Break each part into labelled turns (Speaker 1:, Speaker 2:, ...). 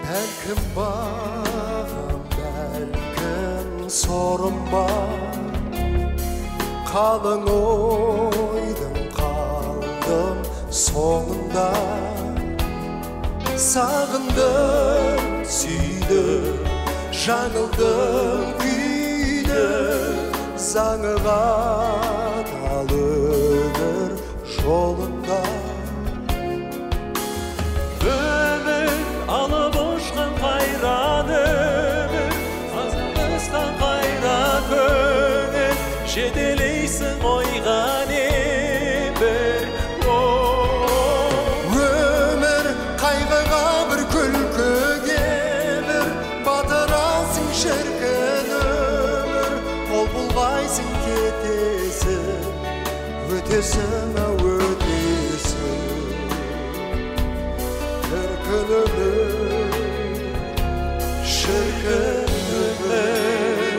Speaker 1: Бәлкім бағым, бәлкім сорым бар, қалың ойдың қалдым соңында. Сағындым, сүйдім, жаңылдым, күйдім, заңыға талығыр жолында.
Speaker 2: Өмір алып ұшқан қайран өмір, қазанысқан қайра көңіл, жетелейсің ойға небір.
Speaker 1: Өмір қайғыға бір күлкіге бір, батырасың шіркін өмір, қол бұлғайсың кетесің, өтесің өтесің. Шіркін өмір, шіркін өмір.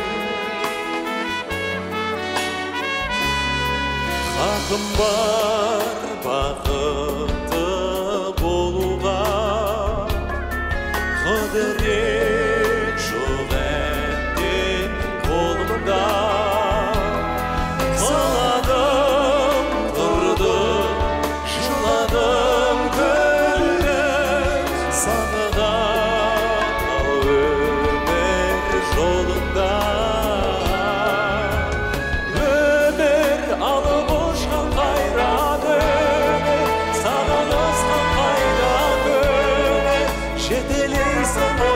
Speaker 2: Хақым бар бақытты болуға, қыдырет жоқ әттен қолымда. Қаладым, тұрдым, жыладым, күлдім, сағыға тал өмір жолында. Өмір алып ұшқан қайран өмір, саған асқан қайда көңіл, жетелейсің